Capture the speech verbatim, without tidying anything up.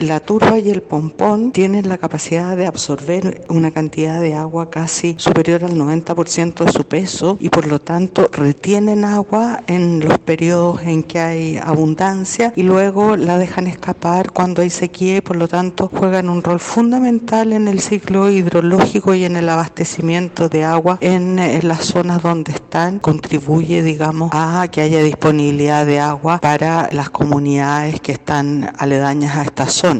La turba y el pompón tienen la capacidad de absorber una cantidad de agua casi superior al noventa por ciento de su peso y por lo tanto retienen agua en los periodos en que hay abundancia y luego la dejan escapar cuando hay sequía y por lo tanto juegan un rol fundamental en el ciclo hidrológico y en el abastecimiento de agua en, en las zonas donde están. Contribuye, digamos, a que haya disponibilidad de agua para las comunidades que están aledañas a esta zona.